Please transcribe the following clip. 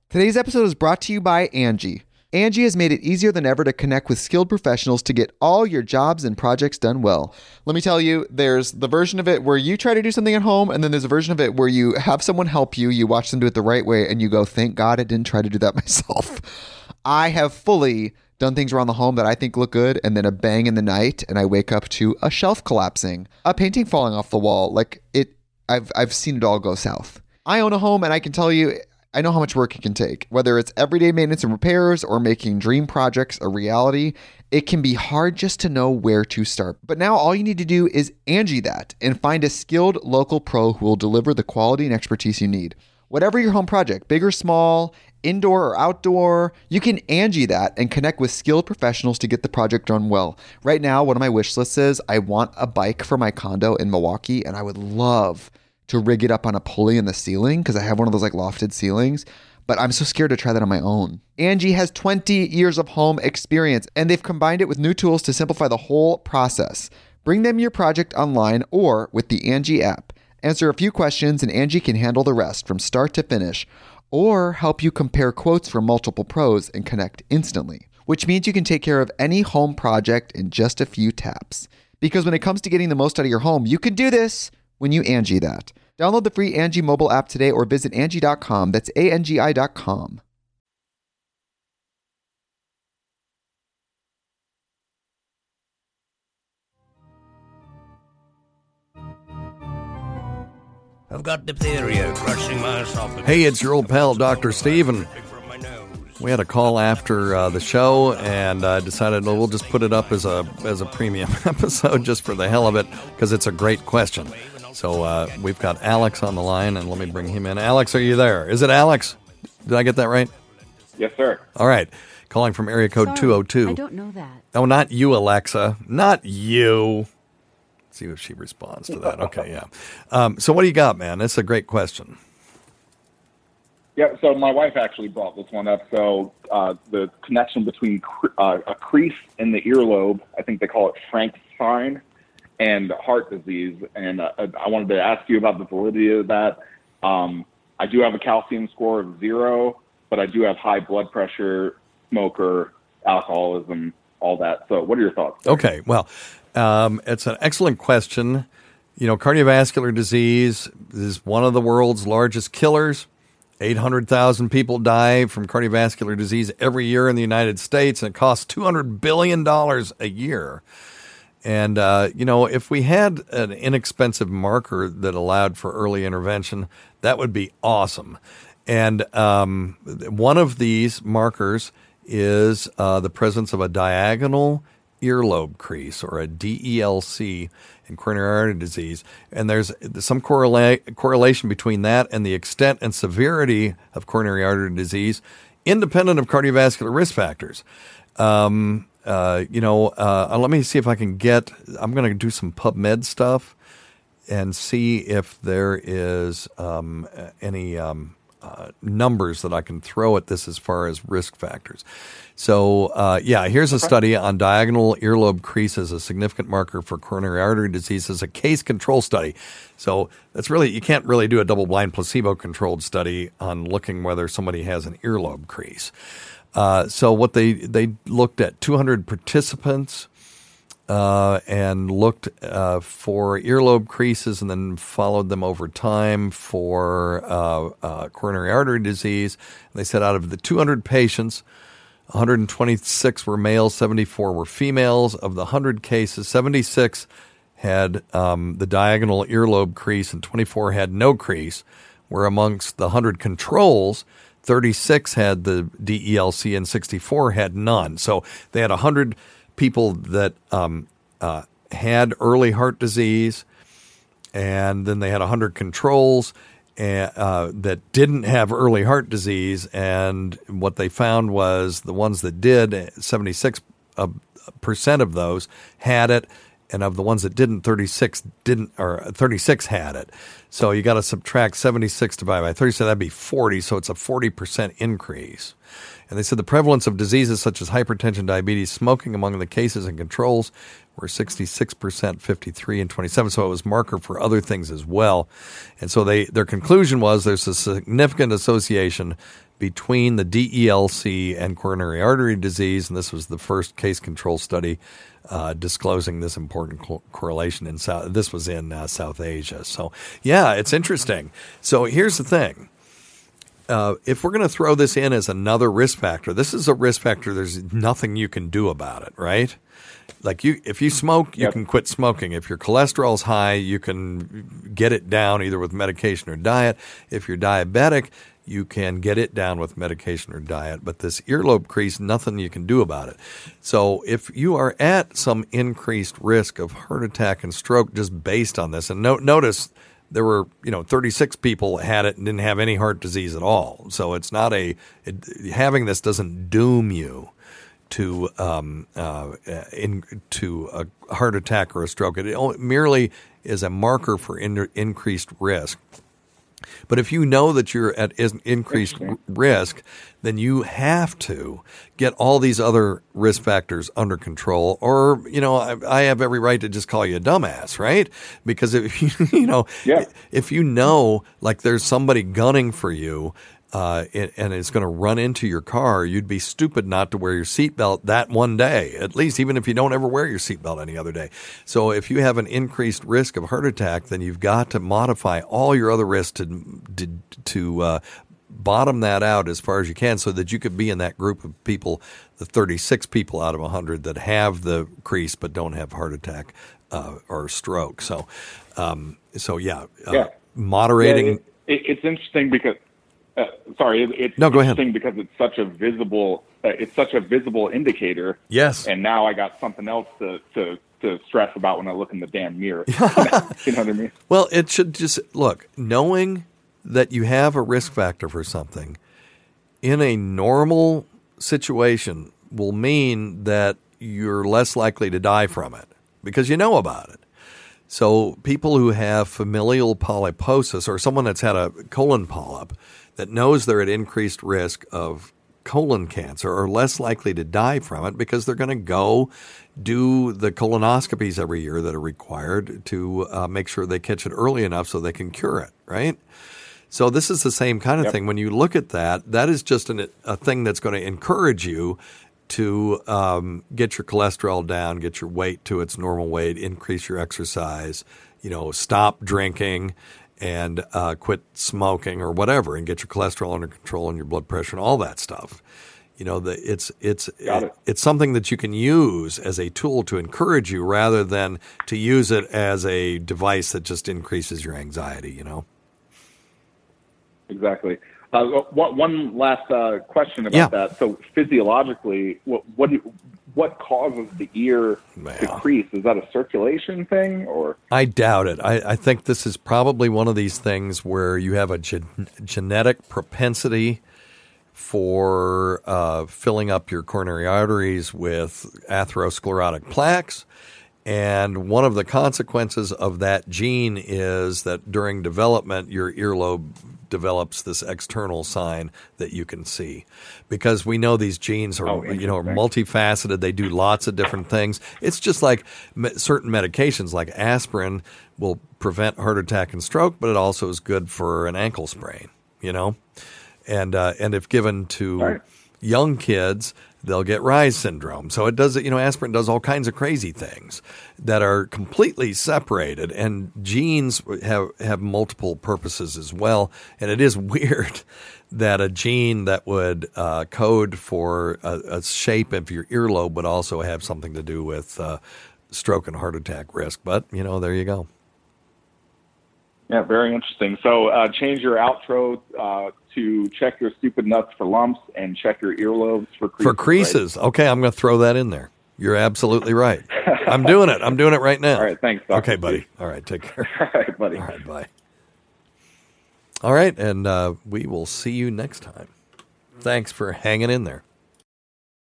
Today's episode is brought to you by Angie. Angie has made it easier than ever to connect with skilled professionals to get all your jobs and projects done well. Let me tell you, there's the version of it where you try to do something at home, and then there's a version of it where you have someone help you, you watch them do it the right way, and you go, thank God I didn't try to do that myself. I have fully done things around the home that I think look good, and then a bang in the night, and I wake up to a shelf collapsing, a painting falling off the wall. I've seen it all go south. I own a home, and I can tell you, I know how much work it can take. Whether it's everyday maintenance and repairs or making dream projects a reality, it can be hard just to know where to start. But now all you need to do is Angie that and find a skilled local pro who will deliver the quality and expertise you need. Whatever your home project, big or small, indoor or outdoor, you can Angie that and connect with skilled professionals to get the project done well. Right now, one of my wish lists is I want a bike for my condo in Milwaukee, and I would love to rig it up on a pulley in the ceiling because I have one of those like lofted ceilings, but I'm so scared to try that on my own. Angie has 20 years of home experience, and they've combined it with new tools to simplify the whole process. Bring them your project online or with the Angie app. Answer a few questions and Angie can handle the rest from start to finish, or help you compare quotes from multiple pros and connect instantly, which means you can take care of any home project in just a few taps. Because when it comes to getting the most out of your home, you can do this when you Angie that. Download the free Angie mobile app today or visit Angie.com. That's ANGI.com. I've got diphtheria crushing my esophagus. Hey, it's your old pal, Dr. Steve, and we had a call after the show and decided we'll just put it up as a premium episode just for the hell of it because it's a great question. So we've got Alex on the line, and let me bring him in. Alex, are you there? Is it Alex? Did I get that right? Yes, sir. All right. Calling from area code 202. I don't know that. Oh, not you, Alexa. Not you. Let's see if she responds to that. Okay, yeah. So what do you got, man? That's a great question. Yeah, so my wife actually brought this one up. So the connection between a crease in the earlobe, I think they call it Frankenstein, and heart disease. And I wanted to ask you about the validity of that. I do have a calcium score of 0, but I do have high blood pressure, smoker, alcoholism, all that. So what are your thoughts? Okay, well, it's an excellent question. You know, cardiovascular disease is one of the world's largest killers. 800,000 people die from cardiovascular disease every year in the United States, and it costs $200 billion a year. And, if we had an inexpensive marker that allowed for early intervention, that would be awesome. And one of these markers is the presence of a diagonal earlobe crease, or a DELC, in coronary artery disease. And there's some correlation between that and the extent and severity of coronary artery disease, independent of cardiovascular risk factors. Let me see if I can I'm going to do some PubMed stuff and see if there is any numbers that I can throw at this as far as risk factors. So, here's a study on diagonal earlobe crease as a significant marker for coronary artery disease as a case control study. So you can't really do a double-blind placebo-controlled study on looking whether somebody has an earlobe crease. So what they looked at 200 participants and looked for earlobe creases, and then followed them over time for coronary artery disease. And they said out of the 200 patients, 126 were males, 74 were females. Of the 100 cases, 76 had the diagonal earlobe crease and 24 had no crease, where amongst the 100 controls, 36 had the DELC and 64 had none. So they had 100 people that had early heart disease, and then they had 100 controls that didn't have early heart disease. And what they found was the ones that did, 76% of those had it, and of the ones that didn't, 36 had it. So you got to subtract 76 divided by 30, so that'd be 40. So it's a 40% increase. And they said the prevalence of diseases such as hypertension, diabetes, smoking among the cases and controls were 66%, 53, and 27. So it was marker for other things as well. And so their conclusion was there's a significant association between the DELC and coronary artery disease, and this was the first case control study disclosing this important correlation in This was in South Asia. So, yeah, it's interesting. So here's the thing. If we're going to throw this in as another risk factor, this is a risk factor. There's nothing you can do about it, right? Like if you smoke, you can quit smoking. If your cholesterol's high, you can get it down either with medication or diet. If you're diabetic, you can get it down with medication or diet. But this earlobe crease, nothing you can do about it. So if you are at some increased risk of heart attack and stroke just based on this, and notice there were 36 people had it and didn't have any heart disease at all. So it's not having this doesn't doom you to a heart attack or a stroke. It merely is a marker for increased risk. But if you know that you're at increased risk, then you have to get all these other risk factors under control. Or, I have every right to just call you a dumbass, right? Because if if you know, like there's somebody gunning for you, and it's going to run into your car, you'd be stupid not to wear your seatbelt that one day, at least, even if you don't ever wear your seatbelt any other day. So if you have an increased risk of heart attack, then you've got to modify all your other risks to bottom that out as far as you can so that you could be in that group of people, the 36 people out of 100 that have the crease but don't have heart attack or stroke. So, moderating. Yeah, it's interesting because it's no, go interesting ahead. because it's such a visible indicator. Yes. And now I got something else to stress about when I look in the damn mirror. You know what I mean? Well, it should just look, knowing that you have a risk factor for something in a normal situation will mean that you're less likely to die from it because you know about it. So people who have familial polyposis or someone that's had a colon polyp that knows they're at increased risk of colon cancer are less likely to die from it because they're going to go do the colonoscopies every year that are required to make sure they catch it early enough so they can cure it, right? So this is the same kind of thing. When you look at that, that is just a thing that's going to encourage you to get your cholesterol down, get your weight to its normal weight, increase your exercise, stop drinking, and quit smoking or whatever, and get your cholesterol under control and your blood pressure and all that stuff. It's something that you can use as a tool to encourage you rather than to use it as a device that just increases your anxiety. Exactly. One last question about that. So physiologically, what causes the ear to crease? Is that a circulation thing, or? I doubt it. I think this is probably one of these things where you have a genetic propensity for filling up your coronary arteries with atherosclerotic plaques. And one of the consequences of that gene is that during development, your earlobe develops this external sign that you can see, because we know these genes are multifaceted. They do lots of different things. It's just like certain medications, like aspirin, will prevent heart attack and stroke, but it also is good for an ankle sprain. And if given to young kids, they'll get Reye's syndrome. So it does, aspirin does all kinds of crazy things that are completely separated, and genes have multiple purposes as well. And it is weird that a gene that would code for a shape of your earlobe would also have something to do with stroke and heart attack risk. But, there you go. Yeah, very interesting. So change your outro to check your stupid nuts for lumps and check your earlobes for creases. For creases. Right? Okay, I'm going to throw that in there. You're absolutely right. I'm doing it. I'm doing it right now. All right, thanks, Dr. Okay, buddy. All right, take care. All right, buddy. All right, bye. All right, and we will see you next time. Thanks for hanging in there.